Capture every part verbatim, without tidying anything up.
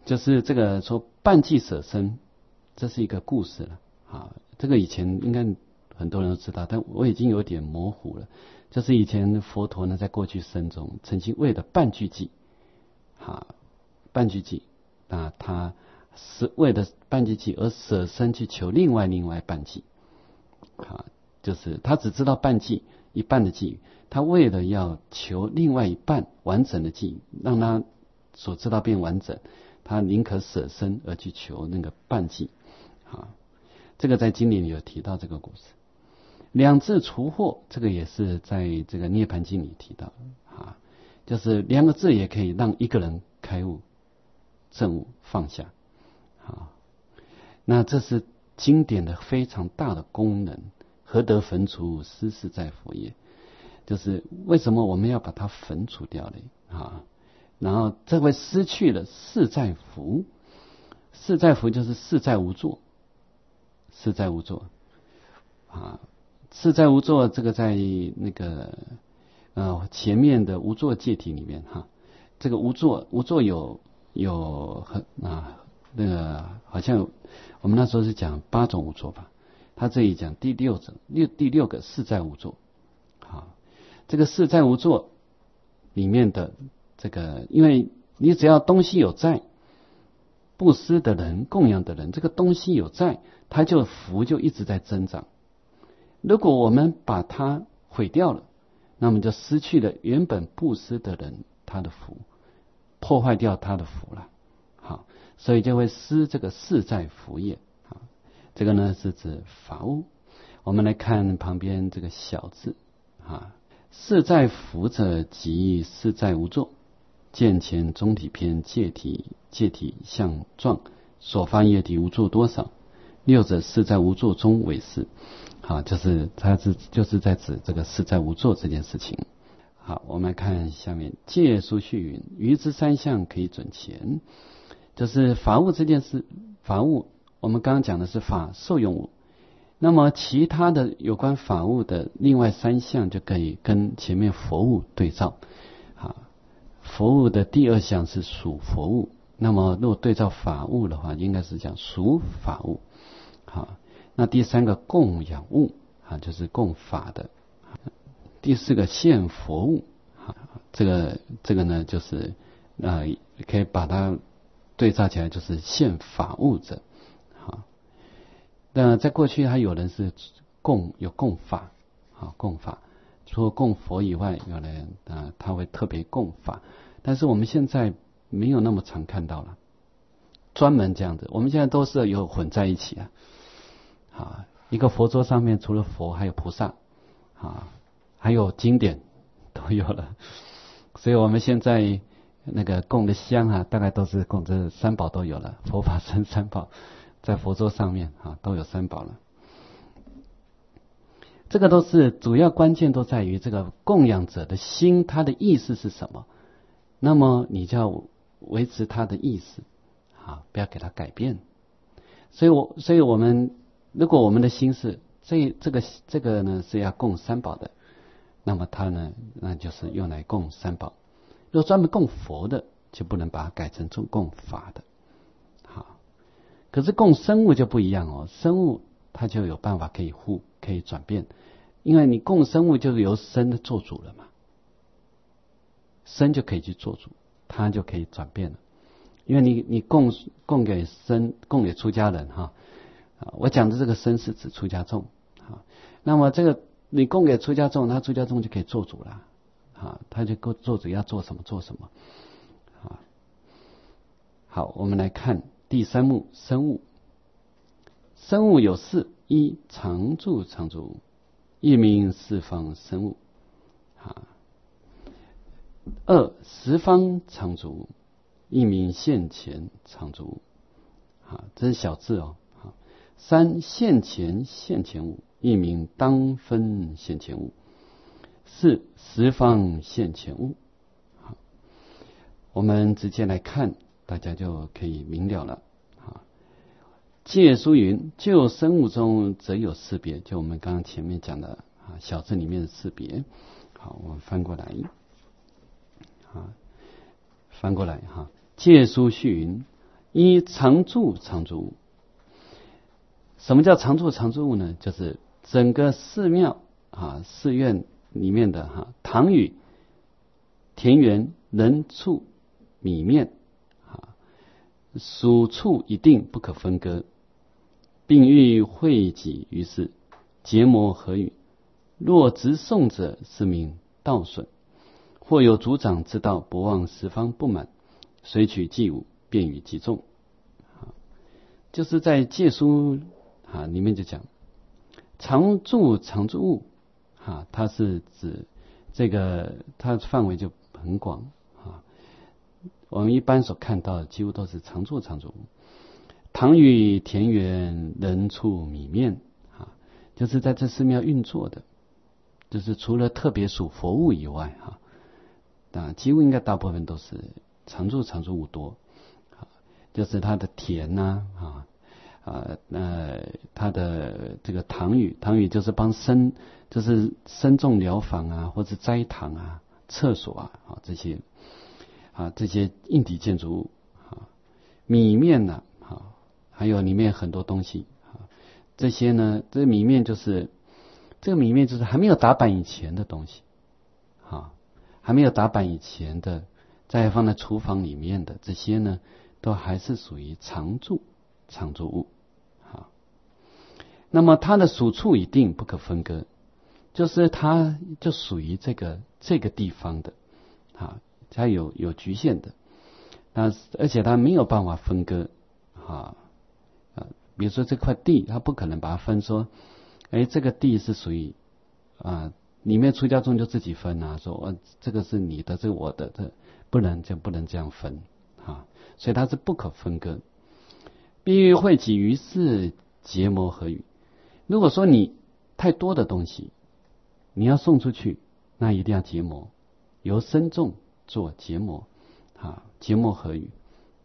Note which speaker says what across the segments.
Speaker 1: 就是这个说半计舍身，这是一个故事了啊。这个以前应该很多人都知道，但我已经有点模糊了。就是以前佛陀呢，在过去生中曾经为了半句计，啊，半句计，那他是为了半句计而舍身去求另外另外半计，啊，就是他只知道半计一半的计，他为了要求另外一半完整的计，让他所知道变完整，他宁可舍身而去求那个半计，啊，这个在经典里有提到这个故事。两字除惑，这个也是在这个涅盘经里提到啊，就是两个字也可以让一个人开悟、证悟、放下啊。那这是经典的非常大的功能。何得焚除，斯事在佛也。就是为什么我们要把它焚除掉呢？啊，然后这会失去了事在福，事在福就是事在无作，事在无作啊。事在无作，这个在那个呃前面的无作戒体里面哈，这个无作无作有有很啊那个好像我们那时候是讲八种无作吧，他这里讲第六种六第六个事在无作，好，这个事在无作里面的这个，因为你只要东西有在，布施的人供养的人，这个东西有在，他就福就一直在增长。如果我们把它毁掉了，那么就失去了原本布施的人他的福，破坏掉他的福了。好，所以就会失这个事在福业。好，这个呢是指法物。我们来看旁边这个小字啊，事在福者即事在无作。见前中体篇戒体戒体相状，所发业体无作多少？六者事在无作中为事。好，就是它是就是在指这个事在无作这件事情。好，我们来看下面戒书序云：余之三项可以准前。就是法物这件事，法物我们刚刚讲的是法受用物，那么其他的有关法物的另外三项就可以跟前面佛物对照。好，佛物的第二项是属佛物，那么如果对照法物的话，应该是讲属法物。好，那第三个供养物啊，就是供法的。第四个现佛物，啊，这个这个呢，就是呃，可以把它对照起来，就是现法物者。好，那在过去还有人是供有供法，好供法，除了供佛以外，有人啊他会特别供法，但是我们现在没有那么常看到了，专门这样子，我们现在都是有混在一起啊。啊，一个佛桌上面除了佛还有菩萨，啊，还有经典都有了，所以我们现在那个供的香啊，大概都是供这三宝都有了，佛法僧三宝在佛桌上面啊都有三宝了。这个都是主要关键都在于这个供养者的心，他的意思是什么？那么你就要维持他的意思，啊，不要给他改变。所以我所以我们。如果我们的心是这这个这个呢是要供三宝的，那么它呢那就是用来供三宝。如果专门供佛的，就不能把它改成做供法的。好，可是供生物就不一样哦，生物它就有办法可以互可以转变，因为你供生物就是由生的做主了嘛，生就可以去做主，它就可以转变了。因为你你供供给生供给出家人哈。我讲的这个生是指出家众，好，那么这个你供给出家众，他出家众就可以做主了，啊，他就做主要做什么做什么，啊，好，我们来看第三目生物，生物有四：一常住常住，一名四方生物，啊，二十方常住，一名现前常住，啊，这是小字哦。三现前现前物，一名当分现前物。四十方现前物。好，我们直接来看，大家就可以明了了。啊，戒书云：就生物中则有识别，就我们刚刚前面讲的啊，小字里面的识别。好，我们翻过来，啊，翻过来哈。戒书序云： 一常住常住物。什么叫常住常住物呢？就是整个寺庙啊寺院里面的哈、啊、堂宇、田园、人畜、米面啊，属处一定不可分割，并欲汇集于世，结魔合语。若直诵者，是名道损。或有族长之道，不忘十方不满，随取祭物，便于集众。就是在戒书啊里面就讲，常住常住物啊，它是指这个，它范围就很广啊。我们一般所看到的几乎都是常住常住物。堂宇、田园、人畜、米面啊，就是在这寺庙运作的，就是除了特别属佛物以外哈。啊，几乎应该大部分都是常住常住物多，啊，就是它的田呐，啊，啊，呃，它的这个堂宇，堂宇就是帮僧，就是僧众疗房啊，或者斋堂啊、厕所啊，啊这些，啊这些硬体建筑物，啊，米面呐，啊，还有里面很多东西，啊，这些呢，这米面就是这个米面就是还没有打板以前的东西，啊。还没有打板以前的，再放在厨房里面的这些呢，都还是属于常住常住物。好，那么它的属处一定不可分割，就是它就属于这个这个地方的，啊，它有有局限的，那而且它没有办法分割，啊啊，比如说这块地，它不可能把它分说，哎，这个地是属于啊。里面出家众就自己分啊，说哦，这个是你的，这个我的，这不能就不能这样分啊，所以它是不可分割。必欲汇集于世，结魔合语。如果说你太多的东西，你要送出去，那一定要结魔，由僧众做结魔啊，结魔合语。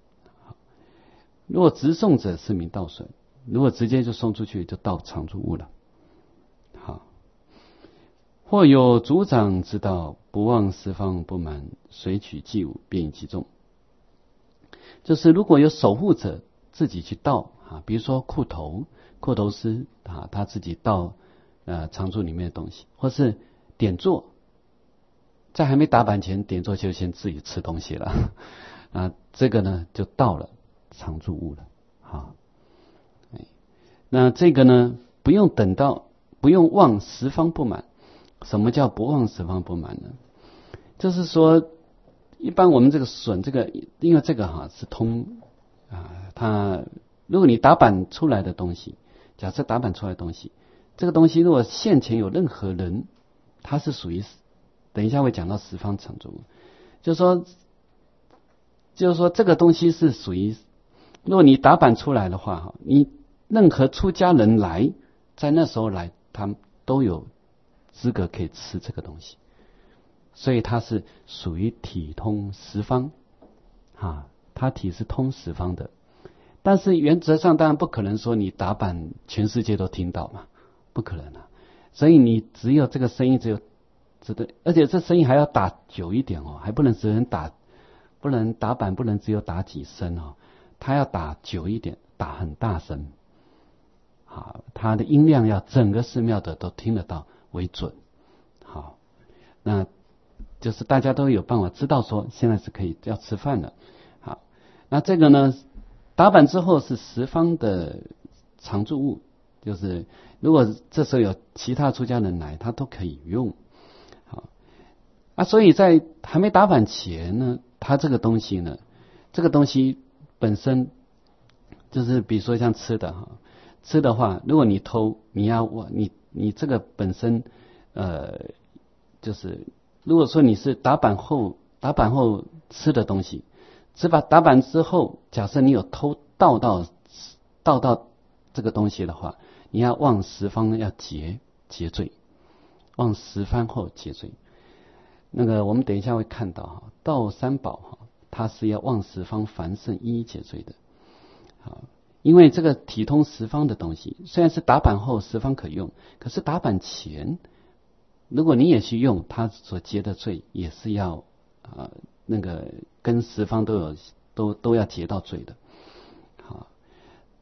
Speaker 1: 如果直送者，是名道损；如果直接就送出去，就道常住物了。好。或有族长之道，不忘十方不满，随取祭物，便以集众。就是如果有守护者自己去盗啊，比如说库头、库头师啊，他自己盗呃常住里面的东西，或是点座，在还没打板前点座就先自己吃东西了啊，这个呢就盗了常住物了啊。那这个呢不用等到，不用忘十方不满。什么叫不忘十方不满呢？就是说，一般我们这个损这个，因为这个哈是通啊，它如果你打板出来的东西，假设打板出来的东西，这个东西如果现前有任何人，它是属于，等一下会讲到十方常住，就是说，就是说这个东西是属于，如果你打板出来的话哈，你任何出家人来，在那时候来，他们都有资格可以吃这个东西，所以它是属于体通十方啊，它体是通十方的。但是原则上当然不可能说你打板全世界都听到嘛，不可能啊。所以你只有这个声音只有只对，而且这声音还要打久一点哦，还不能只能打，不能打板不能只有打几声哦，它要打久一点，打很大声，好，它的音量要整个寺庙的都听得到为准。好，那就是大家都有办法知道说现在是可以要吃饭了。好，那这个呢，打板之后是十方的常住物，就是如果这时候有其他出家人来，他都可以用。好，啊，所以在还没打板前呢，它这个东西呢，这个东西本身就是比如说像吃的哈，吃的话，如果你偷，你要我你你这个本身呃。就是如果说你是打板后打板后吃的东西，只把打板之后，假设你有偷盗到盗到这个东西的话，你要忘十方要结结罪，忘十方后结罪。那个我们等一下会看到哈，盗三宝哈，它是要忘十方凡圣一一结罪的。好，因为这个体通十方的东西，虽然是打板后十方可用，可是打板前。如果你也去用，他所结的罪也是要啊、呃、那个跟十方都有都都要结到罪的。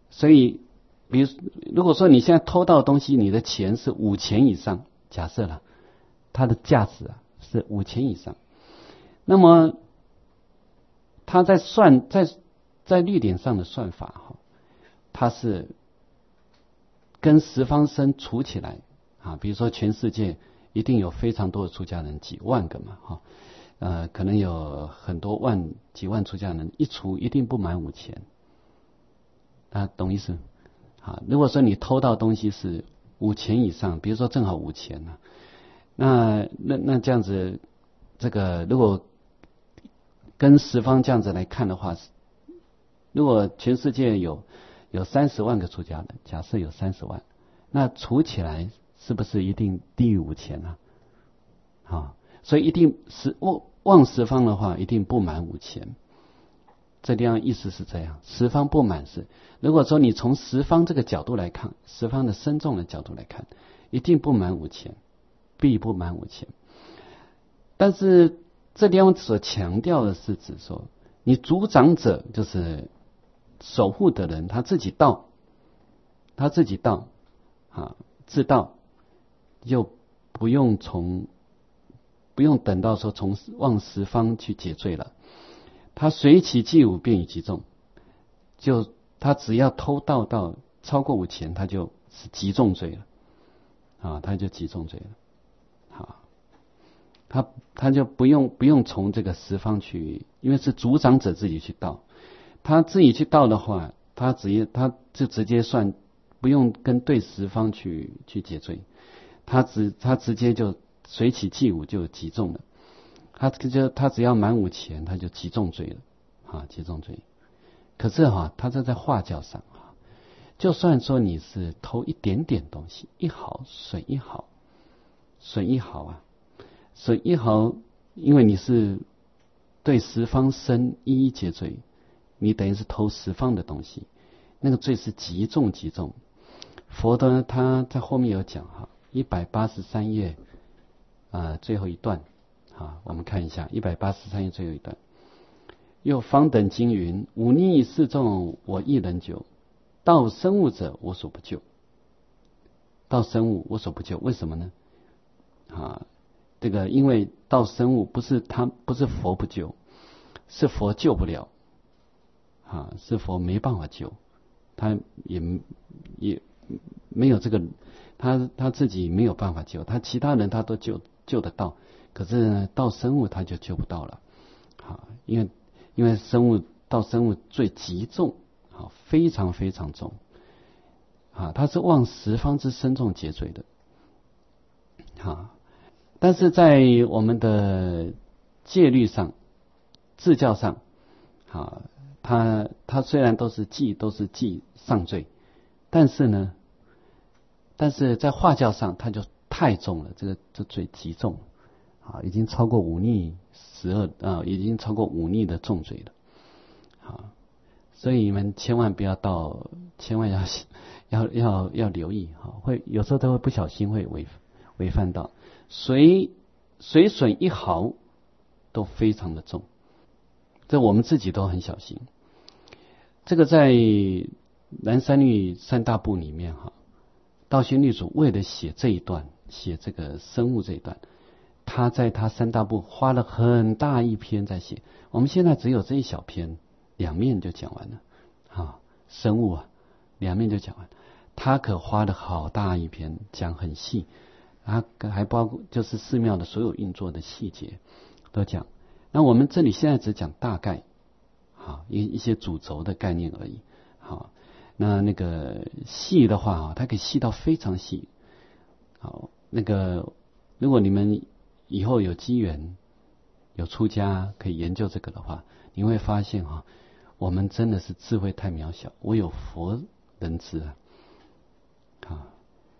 Speaker 1: 所以，比如如果说你现在偷到的东西，你的钱是五钱以上，假设了它的价值啊是五钱以上，那么他在算在在律典上的算法哈，它是跟十方生除起来啊，比如说全世界一定有非常多的出家人，几万个嘛哈，呃，可能有很多万几万出家人，一除一定不满五钱，大家懂意思？啊，如果说你偷到东西是五钱以上，比如说正好五钱呢、啊，那那那这样子，这个如果跟十方这样子来看的话，如果全世界有有三十万个出家人，假设有三十万，那除起来是不是一定低于五钱呢、啊？啊，所以一定是望望十方的话，一定不满五钱。这地方意思是这样，十方不满是，如果说你从十方这个角度来看，十方的身众的角度来看，一定不满五千，必不满五千。但是这地方所强调的是指说，你主掌者就是守护的人，他自己到，他自己到啊，自到，就不用从不用等到说从往十方去解罪了。他随其计五便与其重，就他只要偷盗到超过五钱，他就是极重罪了啊，他就极重罪了啊，他他就不用不用从这个十方去，因为是主掌者自己去盗，他自己去盗的话，他直接他就直接算，不用跟对十方去去解罪，他直他直接就随起计五就极重了。他就他只要满五钱，他就极重罪了啊，极重罪。可是哈、啊，他这在化教上啊，就算说你是偷一点点东西，一毫损一毫，损一毫啊，损一毫，因为你是对十方生一一解罪，你等于是偷十方的东西，那个罪是极重极重。佛的呢，他在后面有讲哈，一百八十三页啊最后一段。啊，我们看一下一百八十三页最后一段。又方等经云：忤逆示众，我亦能救；道生物者，我所不救。道生物，我所不救，为什么呢？啊，这个因为道生物不是他不是佛不救，是佛救不了。啊，是佛没办法救，他也也没有这个，他他自己没有办法救，他其他人他都救救得到。可是呢，到生物他就救不到了，啊，因为因为生物到生物最极重，啊，非常非常重，啊，他是望十方之身众解罪的，啊，但是在我们的戒律上、制教上，啊，他他虽然都是记都是记上罪，但是呢，但是在化教上他就太重了，这个这罪极重了。啊，已经超过忤逆十二啊，已经超过忤逆的重罪了。啊，所以你们千万不要到，千万要要要要留意哈，会有时候都会不小心会违违犯到，随随损一毫都非常的重，这我们自己都很小心。这个在南三律三大部里面哈，道宣律主为了写这一段，写这个生物这一段。他在他三大部花了很大一篇在写，我们现在只有这一小篇，两面就讲完了，啊，生物啊，两面就讲完，他可花了好大一篇，讲很细，啊，还包括就是寺庙的所有运作的细节都讲。那我们这里现在只讲大概，啊，一一些主轴的概念而已，好，那那个细的话啊，它可以细到非常细，好，那个如果你们以后有机缘有出家可以研究这个的话，你会发现哈、啊，我们真的是智慧太渺小，唯有佛人知啊，啊，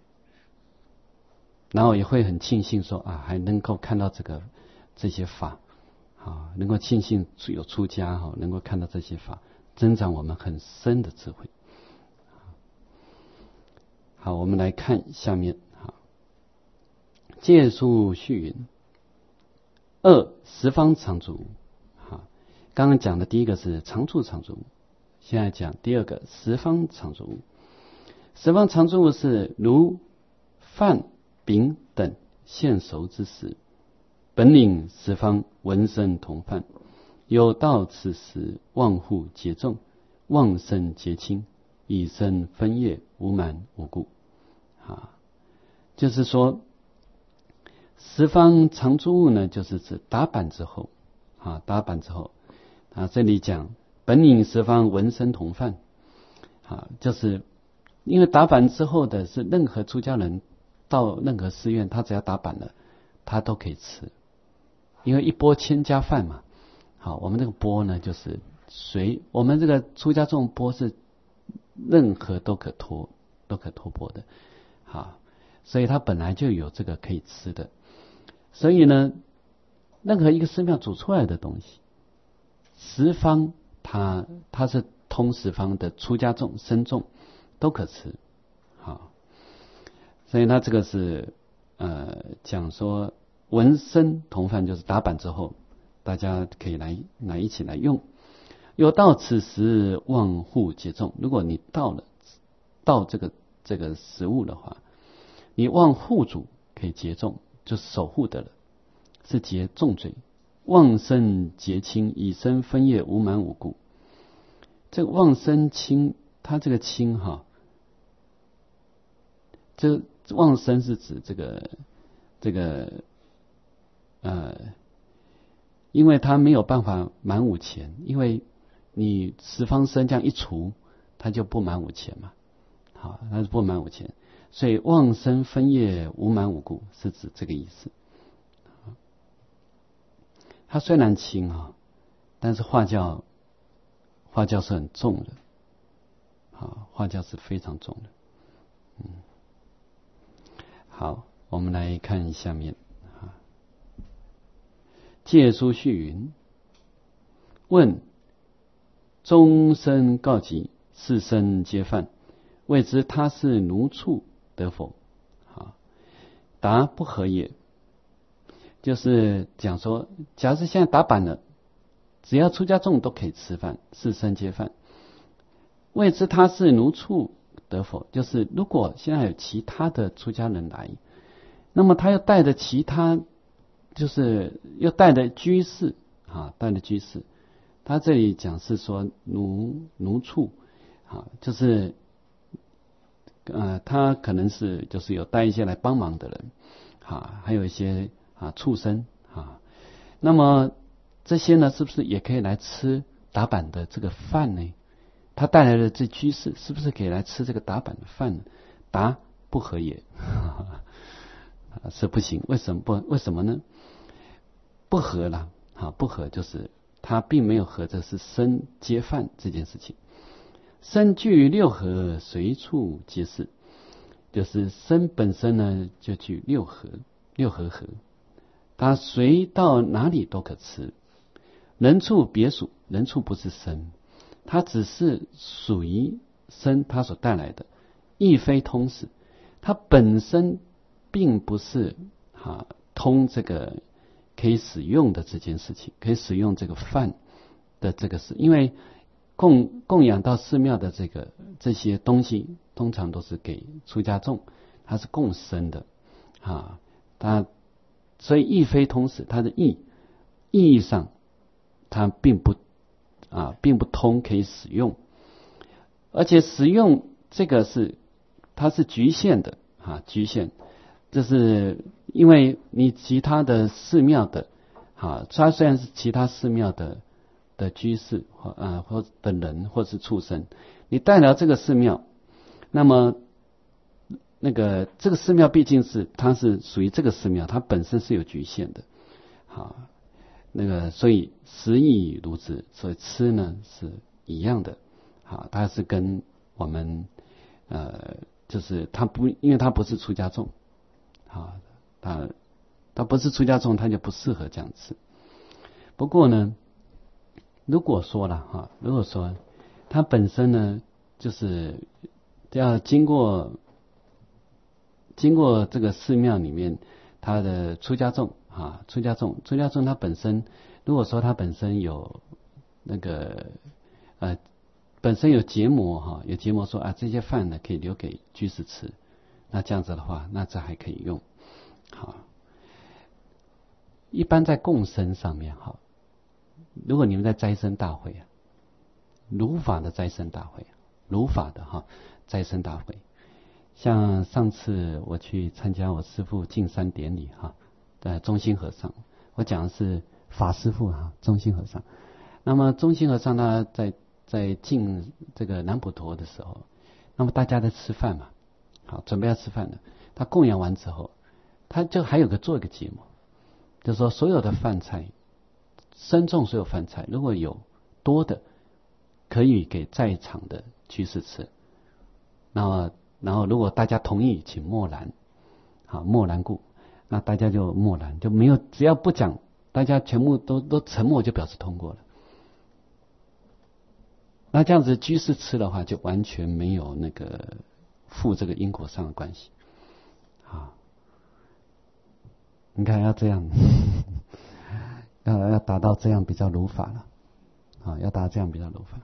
Speaker 1: 然后也会很庆幸说啊，还能够看到这个这些法啊，能够庆幸有出家哈，能够看到这些法，增长我们很深的智慧。好，我们来看下面哈，戒术序云。二十方常住，哈，刚刚讲的第一个是常住常住， 现在讲第二个十方常住物。十方常住物是如饭饼等现熟之时，本领十方闻声同饭，有道此时万户皆众，妄生皆轻，以身分业，无满无故。啊，就是说十方常住物呢，就是指打板之后啊，打板之后啊，这里讲本领十方闻声同饭啊，就是因为打板之后的是任何出家人到任何寺院，他只要打板了，他都可以吃，因为一钵千家饭嘛。好，我们这个钵呢，就是随我们这个出家众钵是任何都可托，都可托钵的。好，所以它本来就有这个可以吃的。所以呢，任何一个寺庙煮出来的东西，十方它它是通十方的出家众、僧众都可吃。好，所以它这个是呃讲说闻声同饭，就是打板之后，大家可以来来一起来用。有到此时万户皆众，如果你到了到这个这个食物的话，你望户主可以结众，就是守护的了，是结重罪。妄生结轻，以身分业，无满无故。这个妄生轻，它这个轻哈，这妄生是指这个这个呃，因为他没有办法满五钱，因为你十方僧这样一除，他就不满五钱嘛。好，他是不满五钱，所以妄生分业，无满无故，是指这个意思。它虽然轻啊，但是化教化教是很重的，啊，化教是非常重的。嗯，好，我们来看下面啊，戒书序云：问终身告急，四身皆犯，谓之他是奴畜得否？啊，答不可也。就是讲说，假如现在打板了，只要出家众都可以吃饭，四身皆饭。谓之他是奴畜得否？就是如果现在有其他的出家人来，那么他又带着其他，就是又带着居士啊，带着居士。他这里讲是说奴奴畜啊，就是呃，他可能是就是有带一些来帮忙的人啊，还有一些啊畜生啊。那么这些呢，是不是也可以来吃打板的这个饭呢？他带来的这居士是不是可以来吃这个打板的饭呢？答不可也，是不行。为什么不？为什么呢？不合了啊，不合就是他并没有合着是身皆饭这件事情。身具六合，随处皆是，就是身本身呢就具六合，六合合，它随到哪里都可吃。人畜别属，人畜不是身，它只是属于身，它所带来的，亦非通识，它本身并不是啊通这个可以使用的这件事情，可以使用这个饭的这个事，因为供供养到寺庙的这个这些东西，通常都是给出家众，它是共生的啊，它所以亦非通识，它的意意义上，它并不啊，并不通可以使用，而且使用这个是它是局限的啊，局限，这是因为你其他的寺庙的啊，它虽然是其他寺庙的。的居士或啊或的人或是畜生，你带来这个寺庙，那么那个这个寺庙毕竟是它是属于这个寺庙，它本身是有局限的，好，那个所以食亦如之，所以吃呢是一样的，好，它是跟我们呃就是它不，因为它不是出家众，好，它它不是出家众，它就不适合这样吃。不过呢。如果说了哈，如果说它本身呢，就是要经过经过这个寺庙里面，它的出家众啊，出家众，出家众它本身，如果说它本身有那个呃本身有结膜哈，有结膜说啊，这些饭呢可以留给居士吃，那这样子的话，那这还可以用。好，一般在供生上面哈，如果你们在斋生大会啊，儒法的斋生大会，儒法的哈斋生大会，像上次我去参加我师父进山典礼哈，在中兴和尚，我讲的是法师父哈，中兴和尚。那么中兴和尚他在在进这个南普陀的时候，那么大家在吃饭嘛，好，准备要吃饭了。他供养完之后，他就还有个做一个节目，就是说所有的饭菜，僧众所有饭菜，如果有多的，可以给在场的居士吃。那么，然后如果大家同意，请默然，好，默然故，那大家就默然，就没有，只要不讲，大家全部都都沉默，就表示通过了。那这样子居士吃的话，就完全没有那个负这个因果上的关系啊。你看要这样，要要达到这样比较如法了啊，要达到这样比较如法。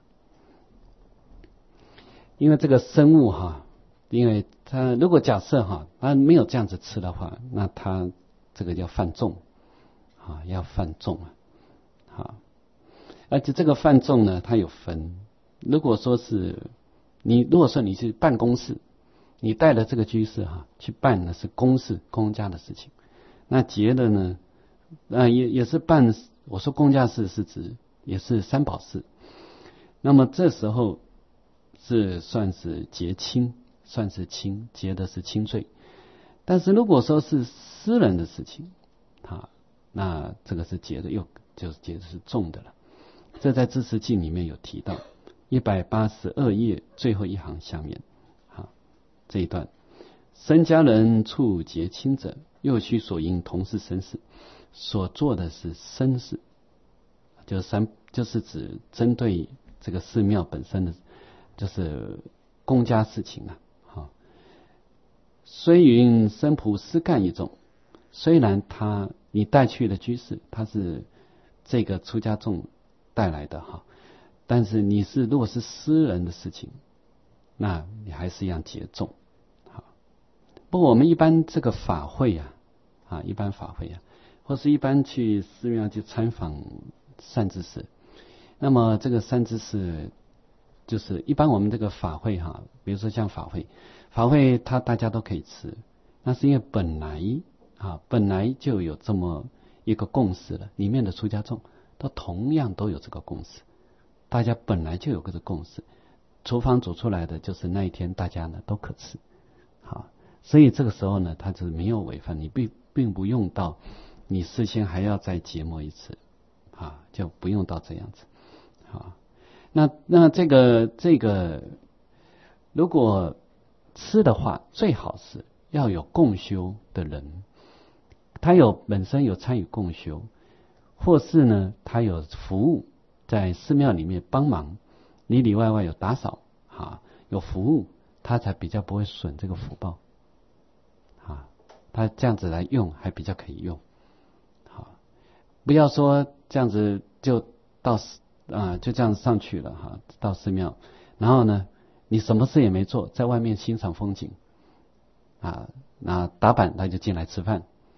Speaker 1: 因为这个生物哈，因为他如果假设哈，他没有这样子吃的话，那他这个叫犯众啊，要犯众啊，好，而且这个犯众呢，它有分。如果说是你，如果说你是办公室，你带了这个居士哈去办的是公事公家的事情，那结的呢，呃也也是办，我说公家事是指也是三宝事，那么这时候是算是结轻，算是轻，结的是轻罪。但是如果说是私人的事情，啊，那这个是结的又就是结的是重的了。这在知识记里面有提到。一百八十二页最后一行下面，好，这一段，僧家人处结亲者，又须所应同是僧事，所做的是僧事，就是三，就是指针对这个寺庙本身的，就是公家事情啊。好，虽云僧仆私干一众，虽然他你带去的居士，他是这个出家众带来的哈。但是你是如果是私人的事情，那你还是一样结重。好，不过我们一般这个法会啊，啊，一般法会啊，或是一般去寺庙去参访善知识，那么这个善知识就是一般我们这个法会哈、啊，比如说像法会，法会它大家都可以吃，那是因为本来啊本来就有这么一个共识了，里面的出家众都同样都有这个共识。大家本来就有个共识，厨房煮出来的就是那一天大家呢都可吃，好，所以这个时候呢，它是没有违反，你并并不用到你事先还要再结膜一次，啊，就不用到这样子，好，那那这个这个如果吃的话，最好是要有共修的人，他有本身有参与共修，或是呢他有服务。在寺庙里面帮忙，里里外外有打扫啊，有服务，他才比较不会损这个福报啊。他这样子来用还比较可以用，好，不要说这样子就到啊就这样上去了哈，到寺庙，然后呢你什么事也没做，在外面欣赏风景啊，那打板他就进来吃饭，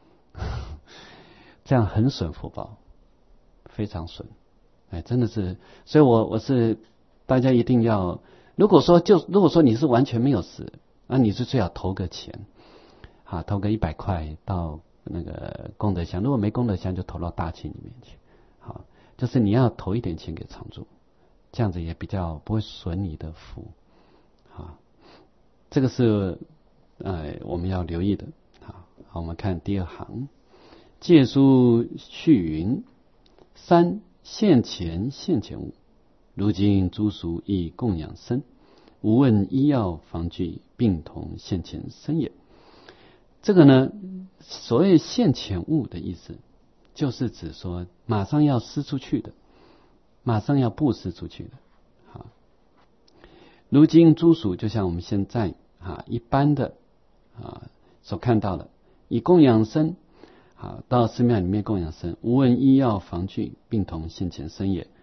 Speaker 1: 这样很损福报，非常损。哎，真的是，所以我我是大家一定要，如果说就如果说你是完全没有事，那你是最好投个钱，啊，投个一百块到那个功德箱，如果没功德箱就投到大庆里面去，好，就是你要投一点钱给常住，这样子也比较不会损你的福，啊，这个是呃我们要留意的，好，好，我们看第二行，借书续云三。现前现前物，如今诸俗亦供养僧，无问医药防具，并同现前僧也。这个呢，所谓现前物的意思，就是指说马上要施出去的，马上要布施出去的。好，如今诸俗就像我们现在啊一般的啊所看到的，以供养僧。好，到寺庙里面供养僧，无问医药防具，并同现前僧也。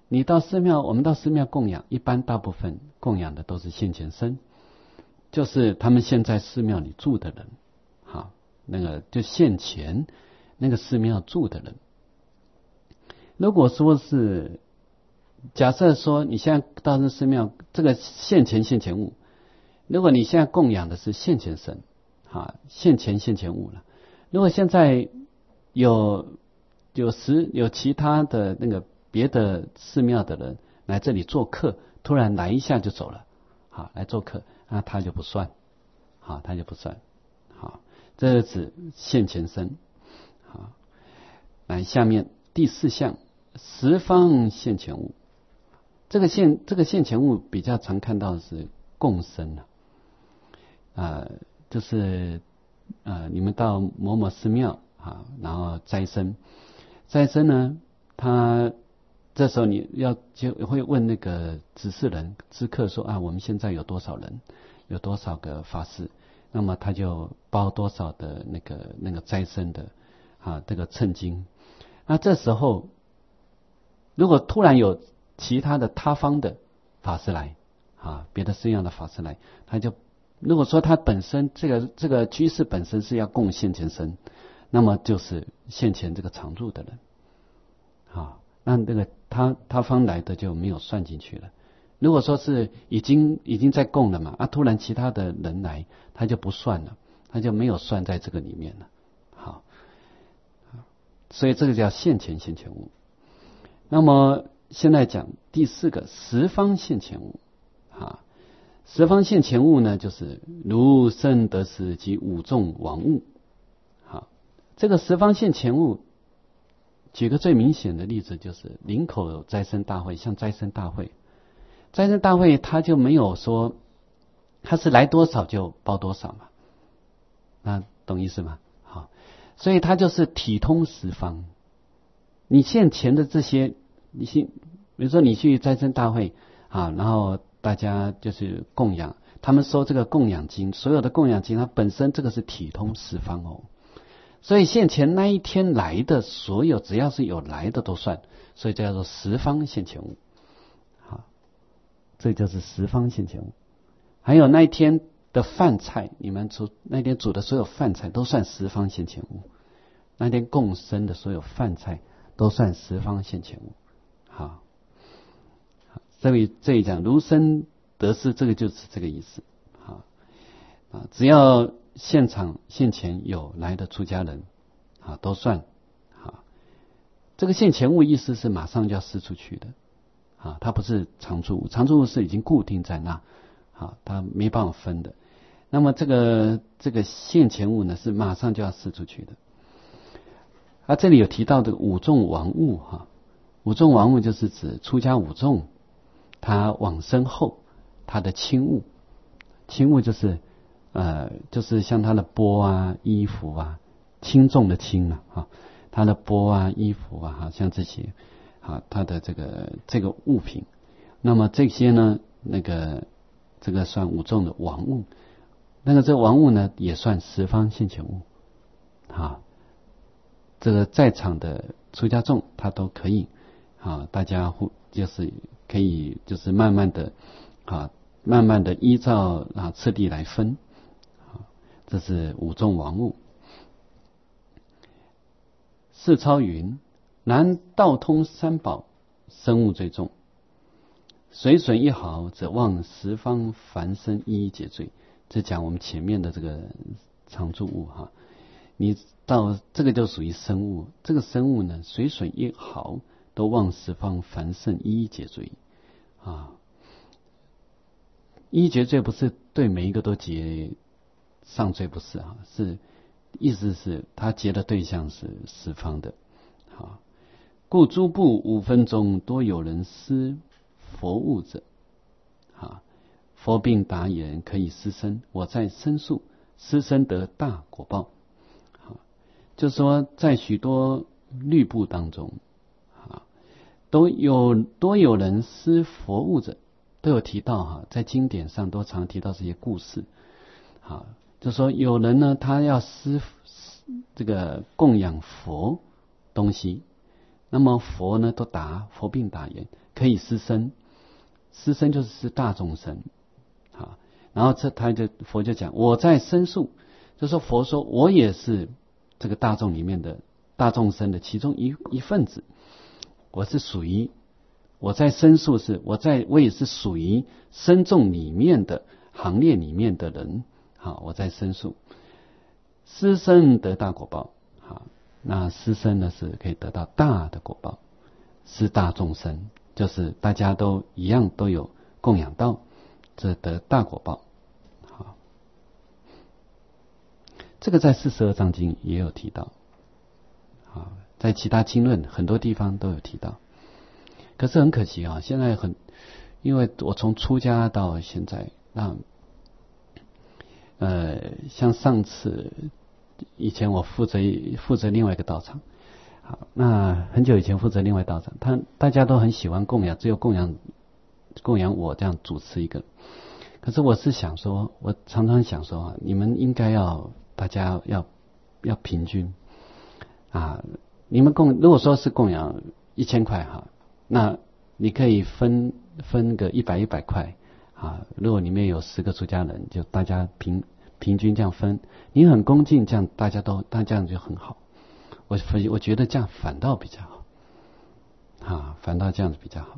Speaker 1: 你到寺庙，我们到寺庙供养，一般大部分供养的都是现前身，就是他们现在寺庙里住的人，好，那个就现前那个寺庙住的人。如果说是假设说你现在到这寺庙，这个现前现前物，如果你现在供养的是现前身，啊，现前现前物了。如果现在有有时有其他的那个别的寺庙的人来这里做客，突然来一下就走了，好，来做客，那他就不算，好，他就不算，好，这是指现前身，好，来下面第四项，十方现前物，这个现这个现前物比较常看到的是共生了，啊、呃，就是呃，你们到某某寺庙啊，然后斋僧，斋僧呢，他这时候你要就会问那个指示人知客说啊，我们现在有多少人，有多少个法师，那么他就包多少的那个那个斋僧的啊这个称金。那这时候如果突然有其他的他方的法师来啊，别的寺庙的法师来，他就如果说他本身这个这个居士本身是要供现前身，那么就是现前这个常住的人啊。那这个他他方来的就没有算进去了。如果说是已经已经在供了嘛，啊，突然其他的人来，他就不算了，他就没有算在这个里面了。好，所以这个叫现前现前物。那么现在讲第四个十方现前物啊，十方现前物呢，就是如圣得时及五众王物。好，这个十方现前物。举个最明显的例子，就是林口斋僧大会，像斋僧大会，斋僧大会他就没有说他是来多少就包多少嘛，那懂意思吗？好，所以他就是体通十方。你现前的这些，你现比如说你去斋僧大会啊，然后大家就是供养，他们收这个供养金，所有的供养金，它本身这个是体通十方哦。所以现前那一天来的所有，只要是有来的都算，所以叫做十方现前物。好，这就是十方现前物。还有那一天的饭菜，你们煮那天煮的所有饭菜都算十方现前物。那天供生的所有饭菜都算十方现前物。好，这里这里讲如生得失，这个就是这个意思。好啊，只要现场现前有来的出家人啊，都算啊。这个现前物意思是马上就要施出去的啊，它不是常住物，常住物是已经固定在那啊，它没办法分的。那么这个这个现前物呢，是马上就要施出去的。啊，这里有提到的五众王物哈，五众王物就是指出家五众，他往生后他的亲物，亲物就是。呃，就是像他的钵啊、衣服啊，轻重的轻啊，哈，他的钵啊、衣服啊，哈，像这些，啊，他的这个这个物品，那么这些呢，那个这个算五众的王物，那个这王物呢，也算十方现前物，啊，这个在场的出家众他都可以，啊，大家互就是可以就是慢慢的，啊，慢慢的依照啊次第来分。这是五众王物。世超云：南道通三宝，生物最重。随损一毫，则望十方凡身一一解罪。这讲我们前面的这个常住物哈，你到这个就属于生物。这个生物呢，随损一毫，都望十方凡身一一解罪啊。一一解罪不是对每一个都解。上罪不是啊，是意思是他结的对象是十方的，好，故诸部五分钟多有人施佛物者，啊，佛并答言可以施身，我在申诉施身得大果报，好，就是说在许多律部当中，啊，都有多有人施佛物者，都有提到哈，在经典上都常提到这些故事，好。就说有人呢，他要施这个供养佛东西，那么佛呢都答佛并答言可以施身，施身就是施大众身，好，然后这他就佛就讲，我在申诉，就说佛说我也是这个大众里面的大众身的其中一一份子，我是属于我在申诉是我在我也是属于僧众里面的行列里面的人，好，我在申诉，施身得大果报，好，那施身呢是可以得到大的果报，施大众身就是大家都一样都有供养到，这得大果报。好，这个在四十二章经也有提到，好，在其他经论很多地方都有提到。可是很可惜啊，现在很，因为我从出家到现在，那呃，像上次以前我负责负责另外一个道场，好，那很久以前负责另外道场，他大家都很喜欢供养，只有供养供养我这样主持一个。可是我是想说，我常常想说啊，你们应该要大家要要平均啊，你们供如果说是供养一千块哈，那你可以分分个一百一百块啊，如果里面有十个出家人，就大家平平均这样分，你很恭敬，这样大家都那这样就很好。我我觉得这样反倒比较好，啊，反倒这样子比较好，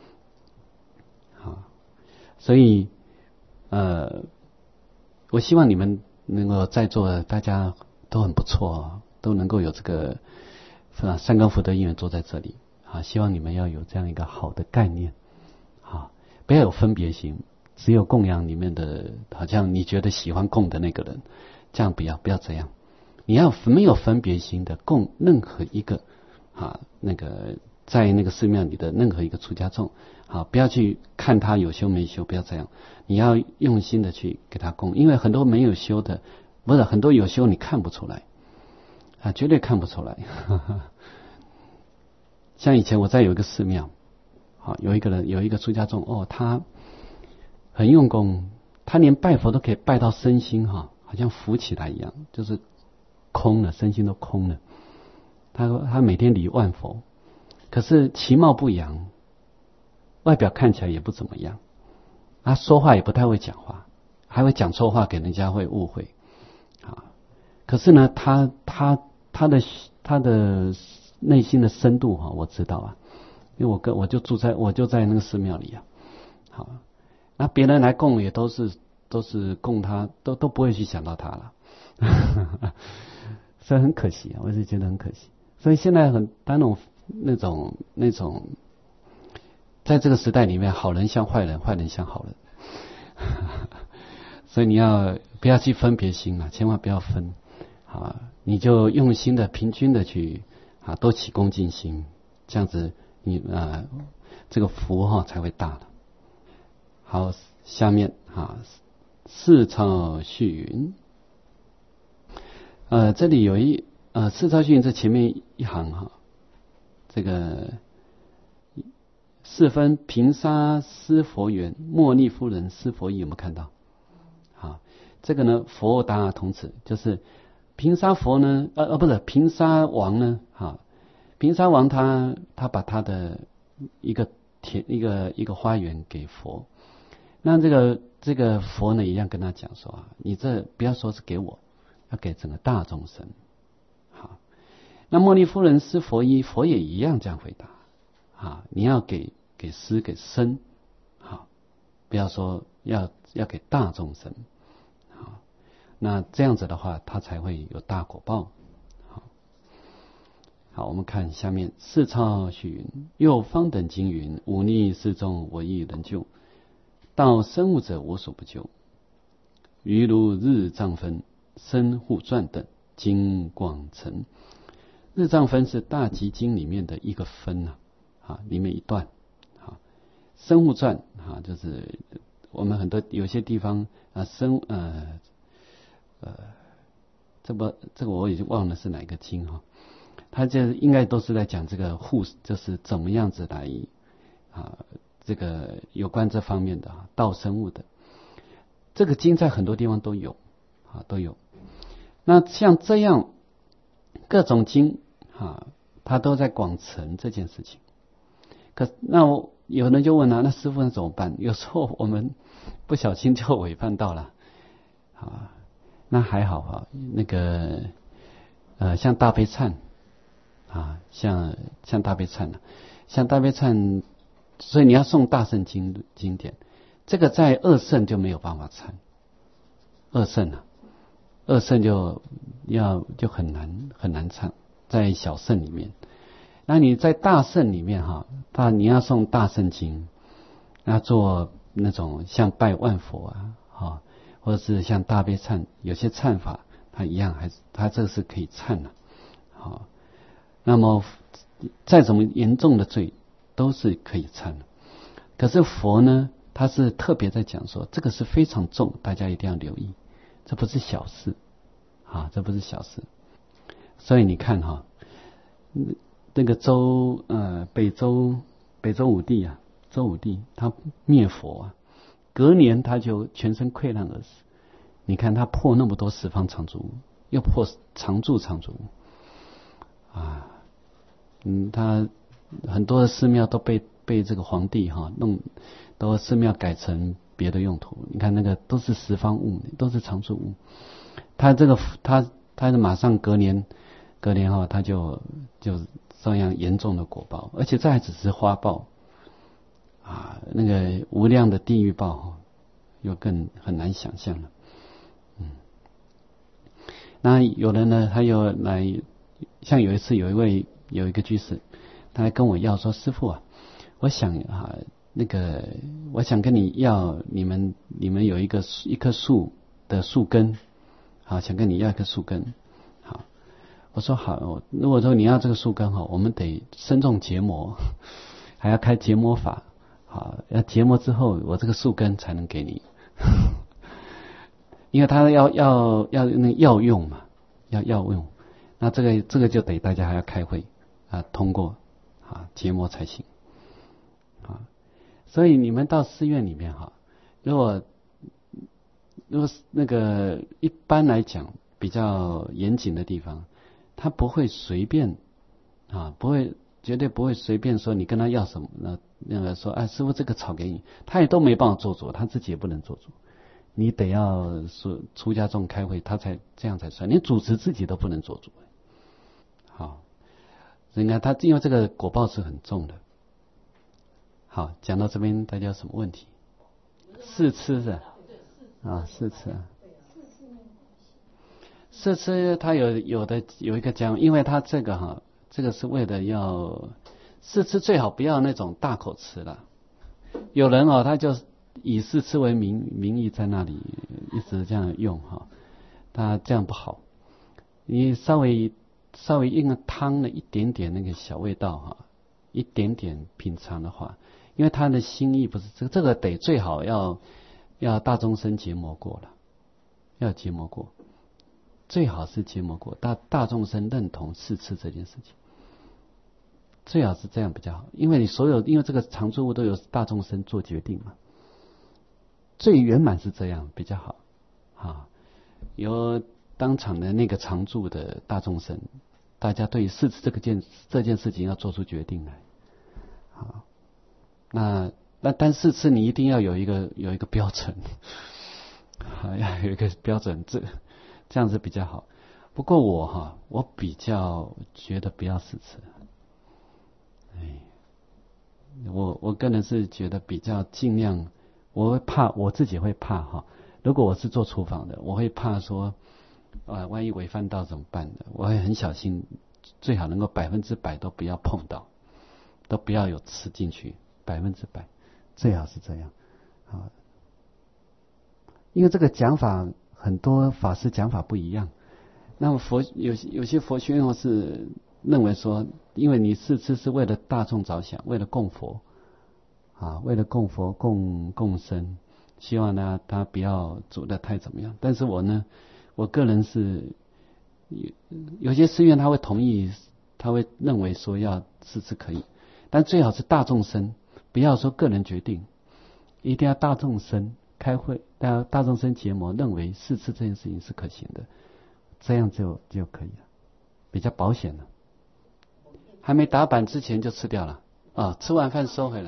Speaker 1: 啊，所以呃，我希望你们能够在座的大家都很不错，都能够有这个三根福德因缘坐在这里，啊，希望你们要有这样一个好的概念，啊，不要有分别心，只有供养里面的，好像你觉得喜欢供的那个人，这样不要不要这样。你要没有分别心的供任何一个啊，那个在那个寺庙里的任何一个出家众，啊，不要去看他有修没修，不要这样，你要用心的去给他供，因为很多没有修的，不是很多有修你看不出来，啊，绝对看不出来。呵呵，像以前我在有一个寺庙，好，有一个人有一个出家众，哦，他很用功，他连拜佛都可以拜到身心哈，好像浮起来一样，就是空了，身心都空了。他说他每天礼万佛，可是其貌不扬，外表看起来也不怎么样，他说话也不太会讲话，还会讲错话给人家会误会啊。可是呢，他他他的他的内心的深度哈，我知道啊，因为我跟我就住在我就在那个寺庙里啊，好，那别人来供也都是都是供他，都都不会去想到他了。所以很可惜啊，我是觉得很可惜。所以现在很当那种那种那种，在这个时代里面，好人像坏人，坏人像好人。所以你要不要去分别心啊？千万不要分啊！你就用心的、平均的去啊，多起恭敬心，这样子你啊，这个福哈、啊、才会大的。好，下面啊，四超续云。呃，这里有一呃，四超续云这前面一行哈，这个四分平沙施佛缘，莫逆夫人施佛意，有没有看到？好，这个呢，佛达同此，就是平沙佛呢，呃呃，不是平沙王呢，哈，平沙王他他把他的一个田一个一个花园给佛，那这个这个佛呢，一样跟他讲说啊，你这不要说是给我。要给整个大众生，好，那莫逆夫人施佛衣，佛也一样这样回答，啊，你要给给施给身，好，不要说要要给大众生，好，那这样子的话，他才会有大果报，好，好，我们看下面四超续云，又方等经云，忤逆世众，我亦能救，道生物者无所不救，于如日藏分。身护传等经广成，日藏分是大集经里面的一个分啊，啊，里面一段啊，身护传啊，就是我们很多有些地方啊，身呃呃，这不这个我已经忘了是哪个经哈，他这应该都是在讲这个护，就是怎么样子来啊，这个有关这方面的啊，道生物的这个经在很多地方都有啊，都有。那像这样各种经啊，它都在广成这件事情。可那我有人就问了、啊，那师父那怎么办？有时候我们不小心就违犯到了，啊，那还好啊，那个呃，像大悲忏啊，像像大悲忏啊，像大悲忏，所以你要诵大圣经经典，这个在二圣就没有办法忏，二圣啊，二圣就要就很难很难忏，在小圣里面。那你在大圣里面哈，大你要诵大圣经，要做那种像拜万佛啊，哈，或者是像大悲忏，有些忏法它一样，还是它这个是可以忏的，好，那么再怎么严重的罪都是可以忏的。可是佛呢，他是特别在讲说，这个是非常重，大家一定要留意，这不是小事啊，这不是小事。所以你看哈。那个周呃北周北周武帝啊，周武帝他灭佛啊，隔年他就全身溃烂而死。你看他破那么多十方常住屋，又破常住常住屋啊，嗯，他很多的寺庙都被被这个皇帝哈、啊、弄，都寺庙改成别的用途。你看那个都是十方物，都是常住物。他这个他他是马上隔年隔年哈、啊，他就就。这样严重的果报，而且这还只是花报啊，那个无量的地狱报又更很难想象了。嗯，那有人呢，他又来，像有一次有一位有一个居士，他来跟我要说，师父啊，我想啊，那个我想跟你要你们你们有一个一棵树的树根，好，想跟你要一棵树根。我说好，如果说你要这个树根哈，我们得深重结膜，还要开结膜法，好，要结膜之后，我这个树根才能给你，因为他要要要那个药用嘛，要药用，那这个这个就得大家还要开会啊，通过啊结膜才行啊。所以你们到寺院里面哈，如果如果那个一般来讲比较严谨的地方。他不会随便啊，不会绝对不会随便说你跟他要什么，那那个说哎师父这个草给你，他也都没办法做主，他自己也不能做主，你得要说出家众开会，他才这样才算，连主持自己都不能做主。好，你看他因为这个果报是很重的。好，讲到这边大家有什么问题？试吃的啊，试吃啊。试吃它有有的有一个讲，因为它这个哈，这个是为了要试吃最好不要那种大口吃了。有人哦，他就以试吃为名名义在那里一直这样用哈，他这样不好。你稍微稍微用汤的一点点那个小味道哈，一点点品尝的话，因为他的心意不是这个，这个得最好要要大众生结膜过了，要结膜过。最好是结膜过，大大众生认同试吃这件事情，最好是这样比较好。因为你所有，因为这个常住物都由大众生做决定嘛，最圆满是这样比较好啊。由当场的那个常住的大众生，大家对于试吃这个件这件事情要做出决定来。好，那那但试吃你一定要有一个有一个标准，啊，要有一个标准这。这样子比较好，不过我哈，我比较觉得不要试吃。哎，我我个人是觉得比较尽量，我会怕我自己会怕哈。如果我是做厨房的，我会怕说，啊，万一违反到怎么办的？我会很小心，最好能够百分之百都不要碰到，都不要有吃进去，百分之百，最好是这样啊。因为这个讲法。很多法师讲法不一样，那么佛有有些佛学院是认为说，因为你试吃是为了大众着想，为了供佛啊，为了供佛供供生，希望呢他不要煮得太怎么样。但是我呢，我个人是有有些寺院他会同意，他会认为说要试吃可以，但最好是大众生，不要说个人决定，一定要大众生。开会，大家大众生结膜认为试吃这件事情是可行的，这样就就可以了，比较保险了。还没打板之前就吃掉了啊，吃完饭收回来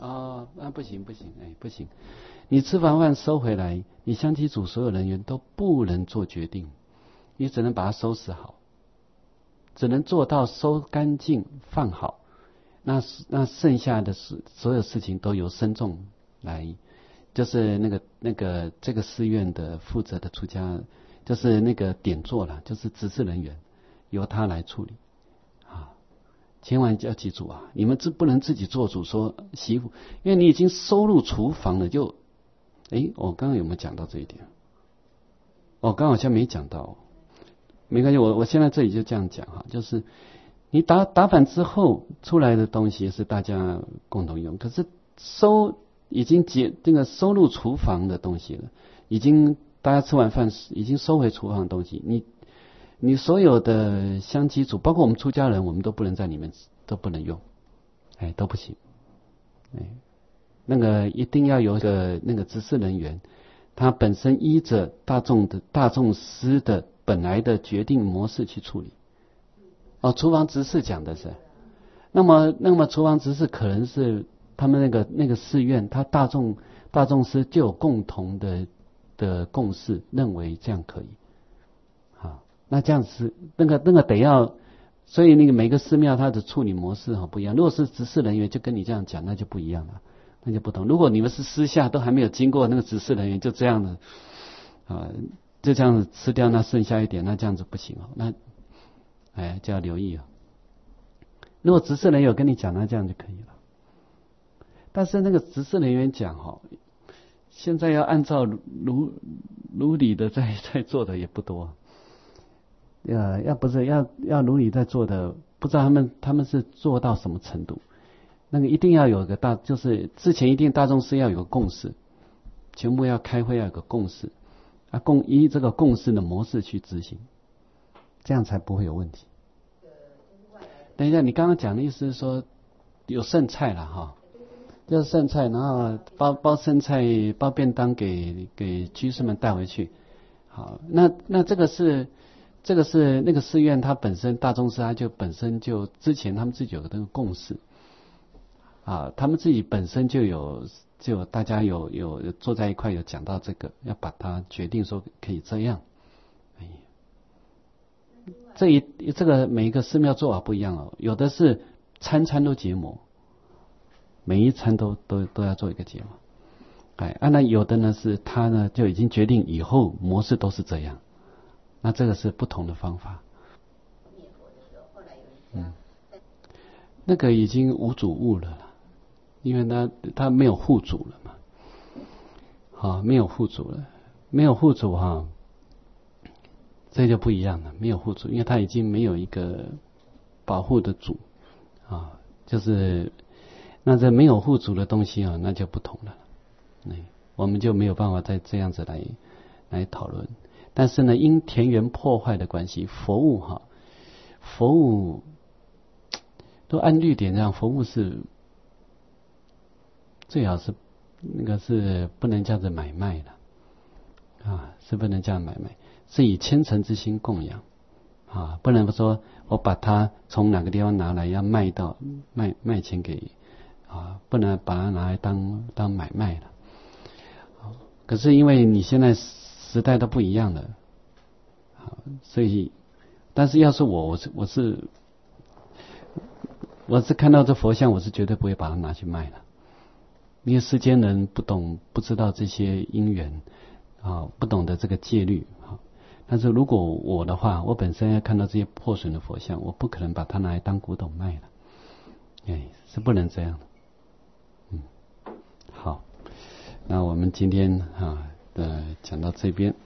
Speaker 1: 哦，那不行不行，哎不行，你吃完饭收回来，你香积组所有人员都不能做决定，你只能把它收拾好，只能做到收干净放好。那那剩下的事，所有事情都由僧众来，就是那个那个这个寺院的负责的出家，就是那个点座了，就是执事人员，由他来处理啊。千万要记住啊，你们这不能自己做主说媳妇，因为你已经收入厨房了，就，诶，我刚刚有没有讲到这一点？我刚好像没讲到，没关系，我我现在这里就这样讲哈，就是。你打打反之后出来的东西是大家共同用，可是收已经结这个收入厨房的东西了，已经大家吃完饭已经收回厨房的东西，你你所有的香积组，包括我们出家人，我们都不能在里面都不能用，哎都不行，哎那个一定要有一个那个执事人员，他本身依着大众的大众师的本来的决定模式去处理。哦，厨房执事讲的是，那么那么厨房执事可能是他们那个那个寺院，他大众大众师就有共同的的共识，认为这样可以，好，那这样子那个那个得要，所以那个每个寺庙它的处理模式哈不一样。如果是执事人员就跟你这样讲，那就不一样了，那就不同。如果你们是私下都还没有经过那个执事人员就这样的啊，就这样子吃掉那剩下一点，那这样子不行哦，那。哎，就要留意啊！如果执事人有跟你讲，那这样就可以了。但是那个执事人员讲哈，现在要按照如如理的在在做的也不多。呃，要不是要要如理在做的，不知道他们他们是做到什么程度。那个一定要有个大，就是之前一定大众是要有个共识，全部要开会要有个共识，啊，共依这个共识的模式去执行。这样才不会有问题。等一下，你刚刚讲的意思是说有剩菜了哈，就是剩菜，然后包包剩菜包便当给给居士们带回去。好，那那这个是这个是那个寺院它本身大众寺它就本身就之前他们自己有个那个共识啊，他们自己本身就有就大家有有坐在一块有讲到这个，要把它决定说可以这样。这一这个每一个寺庙做法不一样哦，有的是餐餐都结魔，每一餐都都都要做一个结魔，哎，啊那有的呢是他呢就已经决定以后模式都是这样，那这个是不同的方法。嗯，那个已经无主物了啦，因为他他没有护主了嘛，好，没有护主了，没有护主哈。这就不一样了，没有护主，因为他已经没有一个保护的主啊，就是那这没有护主的东西啊，那就不同了，嗯，我们就没有办法再这样子来来讨论。但是呢，因田园破坏的关系，佛物哈，佛物都按律典上，佛物是最好是那个是不能这样子买卖的啊，是不能这样买卖。是以虔诚之心供养啊，不能说我把它从哪个地方拿来要卖到卖卖钱给啊，不能把它拿来当当买卖了。可是因为你现在时代都不一样了，啊，所以，但是要是我我是我是我是看到这佛像，我是绝对不会把它拿去卖的，因为世间人不懂不知道这些因缘啊，不懂得这个戒律啊。但是如果我的话，我本身要看到这些破损的佛像，我不可能把它拿来当古董卖了，哎，是不能这样的。嗯，好，那我们今天啊的讲到这边。